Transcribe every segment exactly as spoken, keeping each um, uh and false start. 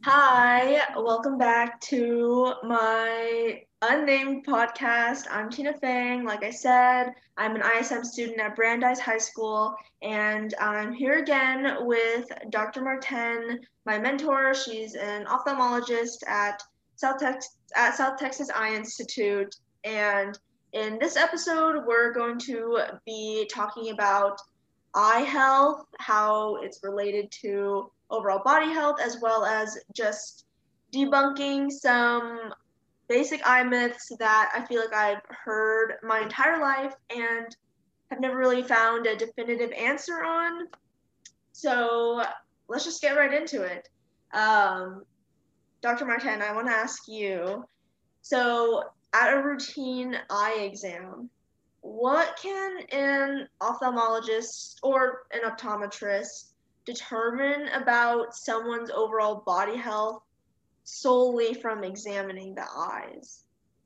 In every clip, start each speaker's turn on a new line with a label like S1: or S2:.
S1: Hi, welcome back to my unnamed podcast. I'm Tina Fang. Like I said, I'm an I S M student at Brandeis High School, and I'm here again with Doctor Martin, my mentor. She's an ophthalmologist at South Tex at South Texas Eye Institute, and in this episode, we're going to be talking about eye health, how it's related to overall body health, as well as just debunking some basic eye myths that I feel like I've heard my entire life and have never really found a definitive answer on. So let's just get right into it. Um, Doctor Martin, I want to ask you, so at a routine eye exam, what can an ophthalmologist or an optometrist determine about someone's overall body health solely from examining the eyes?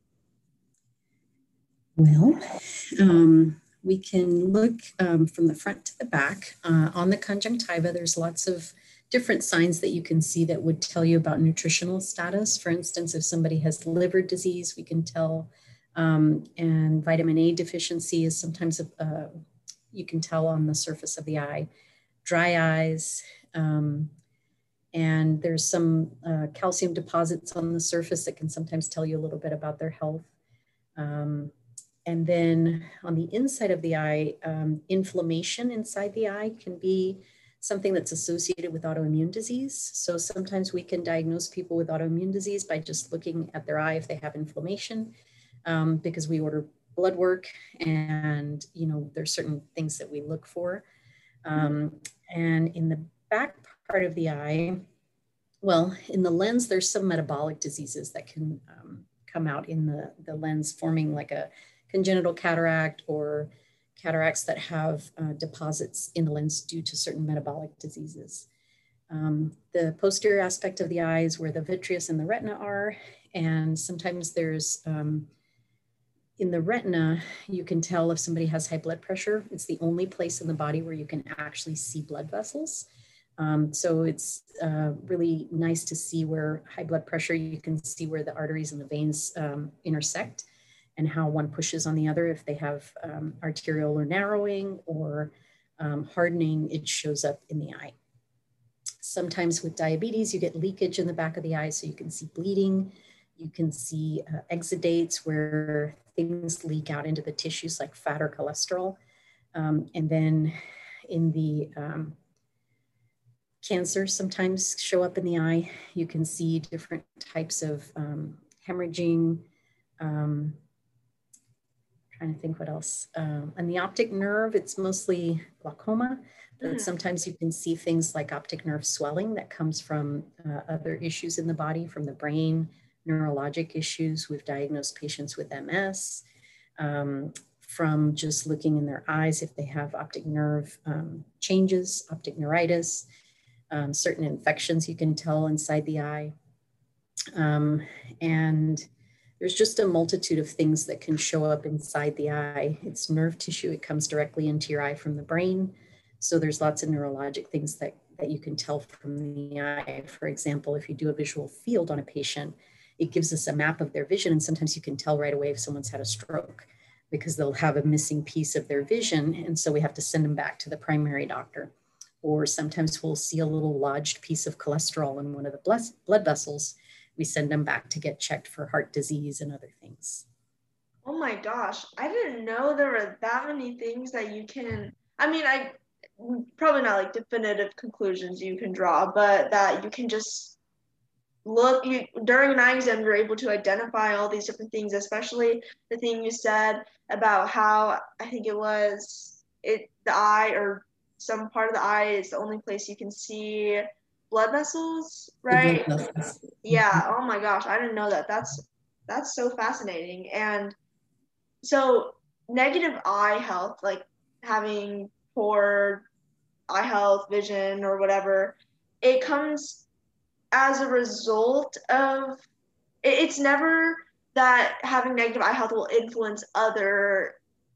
S2: Well, um, we can look um, from the front to the back. Uh, on the conjunctiva, there's lots of different signs that you can see that would tell you about nutritional status. For instance, if somebody has liver disease, we can tell, um, and vitamin A deficiency is sometimes, uh, you can tell on the surface of the eye. Dry eyes, um, and there's some uh, calcium deposits on the surface that can sometimes tell you a little bit about their health. Um, And then on the inside of the eye, um, inflammation inside the eye can be something that's associated with autoimmune disease. So sometimes we can diagnose people with autoimmune disease by just looking at their eye if they have inflammation, um, because we order blood work and, you know, there's certain things that we look for. Um, and in the back part of the eye, well, in the lens, there's some metabolic diseases that can um, come out in the, the lens, forming like a congenital cataract or cataracts that have uh, deposits in the lens due to certain metabolic diseases. Um, the posterior aspect of the eye is where the vitreous and the retina are. And sometimes there's, um, in the retina, you can tell if somebody has high blood pressure. It's the only place in the body where you can actually see blood vessels. Um, so it's uh, really nice to see where high blood pressure, you can see where the arteries and the veins um, intersect and how one pushes on the other. If they have um, arteriolar narrowing or um, hardening, it shows up in the eye. Sometimes with diabetes, you get leakage in the back of the eye, so you can see bleeding. You can see uh, exudates where things leak out into the tissues like fat or cholesterol. Um, and then in the um, cancer sometimes show up in the eye. You can see different types of um, hemorrhaging, um, trying to think what else. Um, and the optic nerve, it's mostly glaucoma, but
S1: Mm-hmm.
S2: sometimes you can see things like optic nerve swelling that comes from uh, other issues in the body, from the brain, neurologic issues. We've diagnosed patients with M S um, from just looking in their eyes if they have optic nerve um, changes, optic neuritis, um, certain infections you can tell inside the eye. Um, and there's just a multitude of things that can show up inside the eye. It's nerve tissue. It comes directly into your eye from the brain. So there's lots of neurologic things that, that you can tell from the eye. For example, if you do a visual field on a patient, it gives us a map of their vision. And sometimes you can tell right away if someone's had a stroke because they'll have a missing piece of their vision. And so we have to send them back to the primary doctor. Or sometimes we'll see a little lodged piece of cholesterol in one of the blood vessels. We send them back to get checked for heart disease and other things.
S1: Oh my gosh, I didn't know there were that many things that you can. I mean, I probably not like definitive conclusions you can draw, but that you can just look you during an eye exam you're able to identify all these different things, especially the thing you said about how I think it was it the eye or some part of the eye is the only place you can see blood vessels,
S2: The blood
S1: right?
S2: vessels.
S1: Yeah, oh my gosh, I didn't know that. That's that's so fascinating. And so negative eye health, like having poor eye health, vision, or whatever, it comes as a result of it's never that having negative eye health will influence other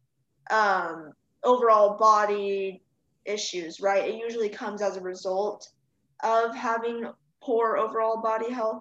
S1: um, overall body issues, right? It usually comes as a result of having poor overall body health?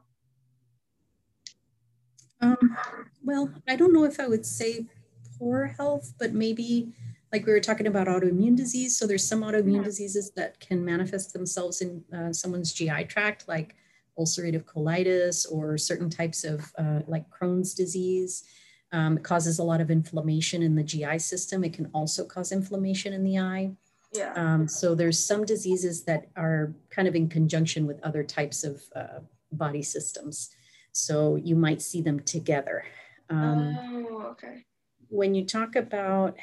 S2: Um, well, I don't know if I would say poor health, but maybe like we were talking about autoimmune disease. So there's some autoimmune
S1: Mhm.
S2: diseases that can manifest themselves in uh, someone's G I tract, like ulcerative colitis or certain types of uh, like Crohn's disease. Um, it causes a lot of inflammation in the G I system. It can also cause inflammation in the eye.
S1: Yeah.
S2: Um, so there's some diseases that are kind of in conjunction with other types of uh, body systems. So you might see them together. Um,
S1: Oh, okay.
S2: when you talk about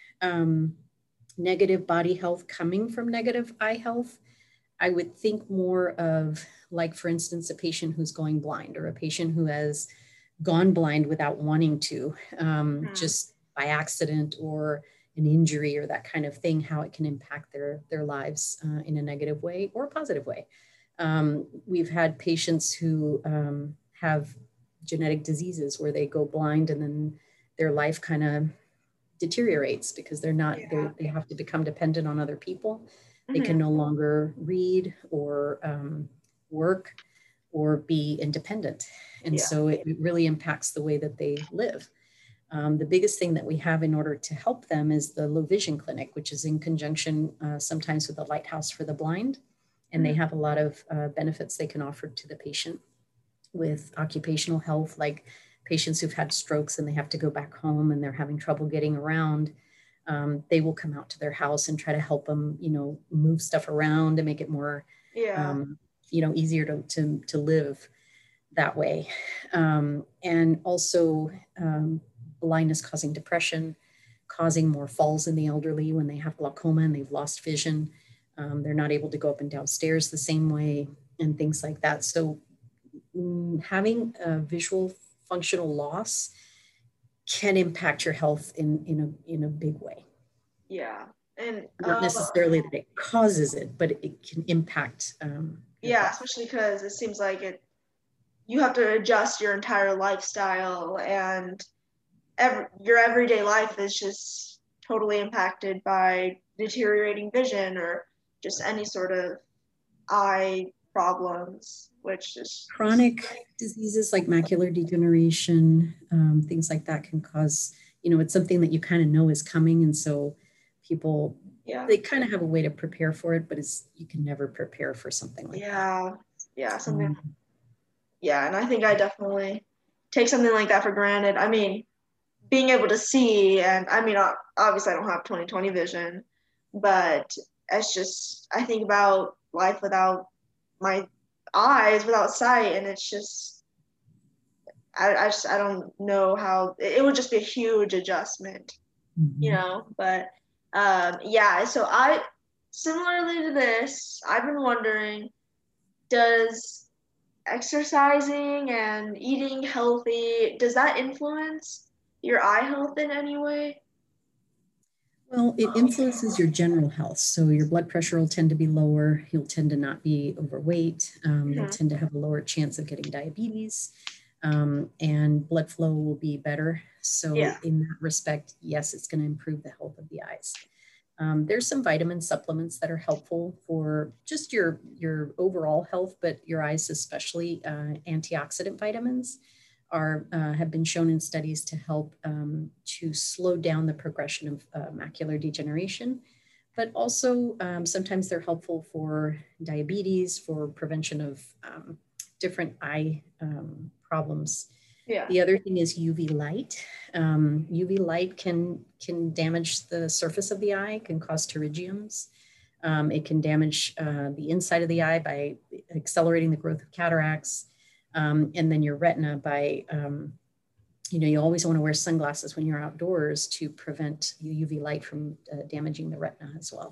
S2: um, negative body health coming from negative eye health, I would think more of, like, for instance, a patient who's going blind or a patient who has gone blind without wanting to, um,
S1: Hmm.
S2: just by accident or an injury or that kind of thing, how it can impact their, their lives uh, in a negative way or a positive way. Um, we've had patients who um, have genetic diseases where they go blind and then their life kind of deteriorates because they're not,
S1: Yeah.
S2: they're, they have to become dependent on other people. They can
S1: Hmm.
S2: no longer read or um, work or be independent. And
S1: Yeah.
S2: so it really impacts the way that they live. Um, the biggest thing that we have in order to help them is the Low Vision Clinic, which is in conjunction uh, sometimes with the Lighthouse for the Blind. And they
S1: Hmm.
S2: have a lot of uh, benefits they can offer to the patient with occupational health, like patients who've had strokes and they have to go back home and they're having trouble getting around. Um, they will come out to their house and try to help them, you know, move stuff around and make it more,
S1: Yeah.
S2: um, you know, easier to, to, to live that way. Um, and also um, blindness causing depression, causing more falls in the elderly when they have glaucoma and they've lost vision. Um, they're not able to go up and down stairs the same way and things like that. So mm, having a visual functional loss can impact your health in, in, a, in a big way.
S1: Yeah. And
S2: Not
S1: um,
S2: necessarily that it causes it, but it can impact um, your
S1: yeah,
S2: health.
S1: especially because it seems like it you have to adjust your entire lifestyle and every, your everyday life is just totally impacted by deteriorating vision or just any sort of eye problems, which is
S2: Chronic diseases like macular degeneration, um, things like that can cause, you know, it's something that you kind of know is coming. And so people,
S1: yeah.
S2: they kind of have a way to prepare for it, but it's, you can never prepare for something like that.
S1: Yeah. Yeah, something
S2: Um,
S1: yeah, and I think I definitely take something like that for granted. I mean, being able to see, and I mean, obviously I don't have twenty twenty vision, but it's just, I think about life without my eyes, without sight, and it's just, I, I just, I don't know how, it would just be a huge adjustment, you
S2: mhm.
S1: know, but um, yeah, so I, similarly to this, I've been wondering, does exercising and eating healthy, does that influence your eye health in any way?
S2: Well, it influences your general health. So your blood pressure will tend to be lower. You'll tend to not be overweight. Um, you'll
S1: Mhm.
S2: tend to have a lower chance of getting diabetes. Um, and blood flow will be better. So,
S1: Yeah.
S2: in that respect, yes, it's going to improve the health of the eyes. Um, there's some vitamin supplements that are helpful for just your your overall health, but your eyes especially. Uh, antioxidant vitamins are uh, have been shown in studies to help um, to slow down the progression of uh, macular degeneration, but also um, sometimes they're helpful for diabetes, for prevention of um, different eye um, problems.
S1: Yeah.
S2: The other thing is U V light. Um, U V light can can damage the surface of the eye, can cause pterygiums. Um, it can damage uh, the inside of the eye by accelerating the growth of cataracts, um, and then your retina by, um, you know, you always want to wear sunglasses when you're outdoors to prevent U V light from uh, damaging the retina as well.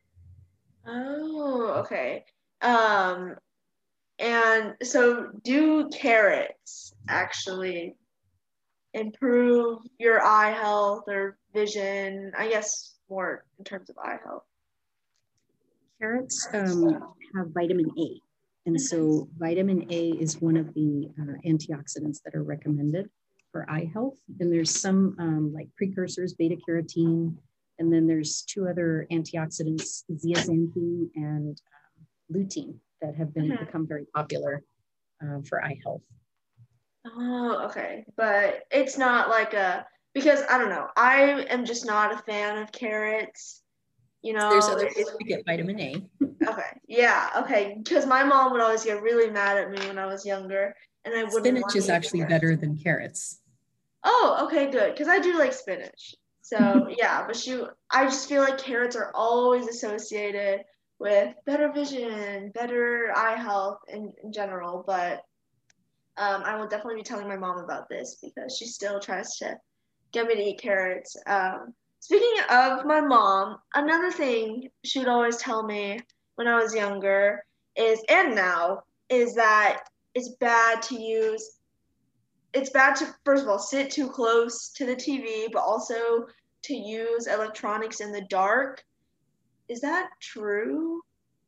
S1: Oh, okay. Um, and so do carrots actually improve your eye health or vision? I guess more in terms of eye health.
S2: Carrots um, have vitamin A. And
S1: Mhm.
S2: so vitamin A is one of the uh, antioxidants that are recommended for eye health. And there's some um, like precursors, beta carotene, and then there's two other antioxidants, zeaxanthin and um, lutein. that have been
S1: Mhm.
S2: become very popular um, for eye health.
S1: Oh, okay. But it's not like a, because I don't know. I am just not a fan of carrots. You
S2: There's
S1: know,
S2: other ways
S1: it's
S2: to get vitamin A.
S1: okay. Yeah, okay. Because my mom would always get really mad at me when I was younger, and I wouldn't
S2: Spinach
S1: want
S2: is
S1: to eat the
S2: actually
S1: carrots.
S2: better than carrots.
S1: Oh, okay, good. Because I do like spinach. So yeah, but she, I just feel like carrots are always associated with better vision, better eye health in, in general. But um, I will definitely be telling my mom about this because she still tries to get me to eat carrots. Um, speaking of my mom, another thing she would always tell me when I was younger is, and now, is that it's bad to use, it's bad to, first of all, sit too close to the T V, but also to use electronics in the dark. Is that true?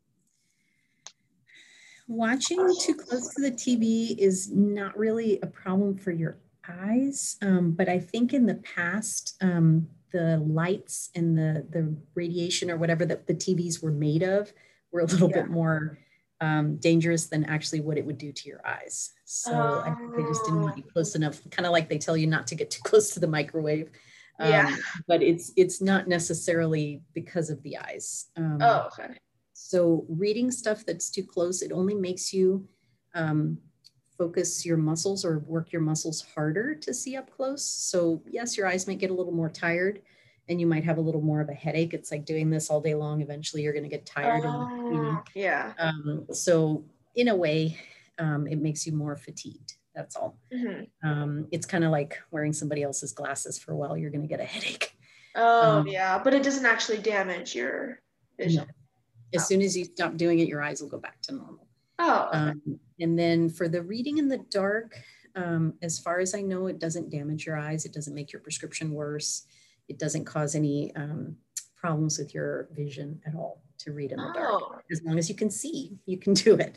S2: Watching too close to the T V is not really a problem for your eyes, um, but I think in the past, um, the lights and the the radiation or whatever that the T Vs were made of were a little
S1: Yeah.
S2: bit more um, dangerous than actually what it would do to your eyes. So I think they just didn't want
S1: Oh,
S2: you close enough, kind of like they tell you not to get too close to the microwave.
S1: yeah.
S2: Um, but it's it's not necessarily because of the eyes. Um,
S1: Oh, okay.
S2: so reading stuff that's too close, it only makes you um, focus your muscles or work your muscles harder to see up close. So yes, your eyes might get a little more tired and you might have a little more of a headache. It's like doing this all day long. Eventually you're going to get tired and, you know,
S1: Oh, yeah.
S2: um, so in a way, um, it makes you more fatigued. That's all.
S1: Hmm.
S2: Um, it's kind of like wearing somebody else's glasses for a while. You're going to get a headache.
S1: Oh,
S2: Um,
S1: yeah. But it doesn't actually damage your vision.
S2: no, as soon as you stop doing it, your eyes will go back to normal.
S1: Oh, okay.
S2: Um, and then for the reading in the dark, um, as far as I know, it doesn't damage your eyes. It doesn't make your prescription worse. It doesn't cause any um, problems with your vision at all to read in the dark.
S1: Oh,
S2: As long as you can see, you can do it.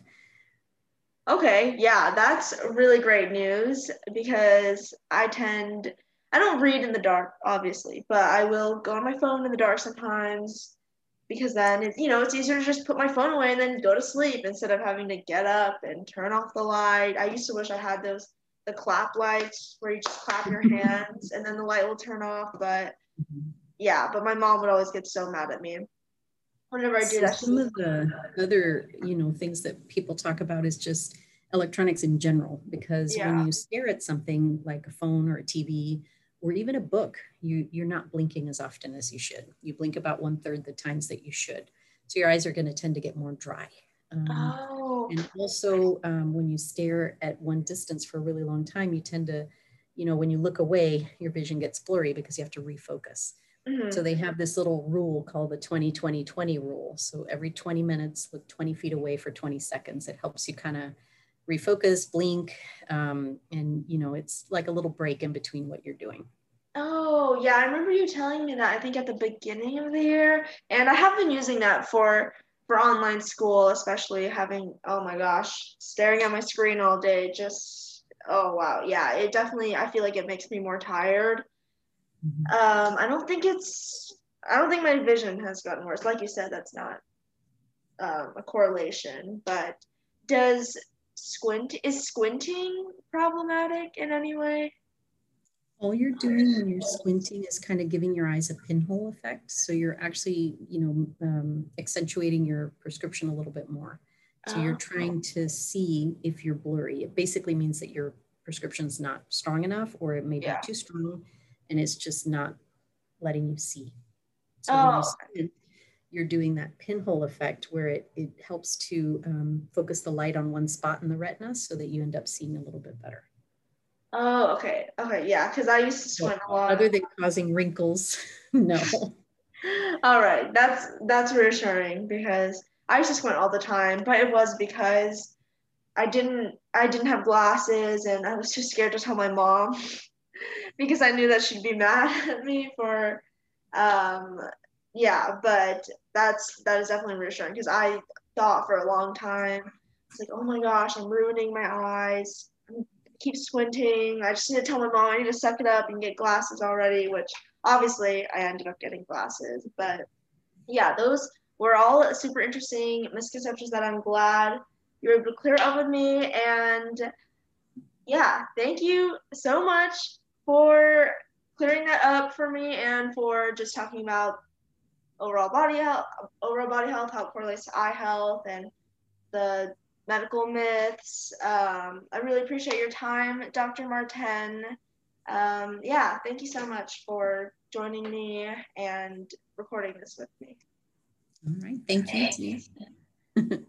S1: okay. Yeah, that's really great news because I tend, I don't read in the dark, obviously, but I will go on my phone in the dark sometimes because then it's, you know, it's easier to just put my phone away and then go to sleep instead of having to get up and turn off the light. I used to wish I had those, the clap lights where you just clap your hands and then the light will turn off, but yeah, but my mom would always get so mad at me whenever I do
S2: So
S1: that. She's
S2: some
S1: like,
S2: of the other, you know, things that people talk about is just electronics in general, because when
S1: yeah.
S2: you stare at something like a phone or a T V or even a book, you, you're not blinking as often as you should. You blink about one third the times that you should. So your eyes are going to tend to get more dry. Um,
S1: Oh,
S2: and also um, when you stare at one distance for a really long time, you tend to, you know, when you look away, your vision gets blurry because you have to refocus. So
S1: mhm.
S2: they have this little rule called the twenty twenty twenty rule. So every twenty minutes, look twenty feet away for twenty seconds. It helps you kind of refocus, blink, um, and you know, it's like a little break in between what you're doing.
S1: Oh, yeah, I remember you telling me that I think at the beginning of the year, and I have been using that for for online school, especially having, oh my gosh, staring at my screen all day, just oh wow. Yeah, it definitely I feel like it makes me more tired.
S2: Mhm.
S1: Um, I don't think it's I don't think my vision has gotten worse. Like you said, that's not um, a correlation, but does squint is squinting problematic in any way?
S2: All you're doing when you're squinting is kind of giving your eyes a pinhole effect. So you're actually, you know, um, accentuating your prescription a little bit more. So you're
S1: Oh,
S2: trying to see if you're blurry. It basically means that your prescription's not strong enough, or it may be
S1: yeah.
S2: too strong and it's just not letting you see. So when you
S1: Oh,
S2: squint, you're doing that pinhole effect where it, it helps to um, focus the light on one spot in the retina so that you end up seeing a little bit better.
S1: oh, okay. Okay, yeah, because I used to
S2: But
S1: squint a lot.
S2: other than causing wrinkles, no.
S1: All right, that's that's reassuring because I used to squint all the time, but it was because I didn't I didn't have glasses and I was too scared to tell my mom because I knew that she'd be mad at me for um yeah, but that's that is definitely reassuring because I thought for a long time it's like, oh my gosh, I'm ruining my eyes. I keep squinting. I just need to tell my mom I need to suck it up and get glasses already, which obviously I ended up getting glasses, but yeah, those were all super interesting misconceptions that I'm glad you were able to clear up with me. And yeah, thank you so much for clearing that up for me and for just talking about overall body health, overall body health, how it correlates to eye health, and the medical myths. Um, I really appreciate your time, Doctor Martin. Um, yeah, thank you so much for joining me and recording this with me.
S2: All right, thank you, Tia.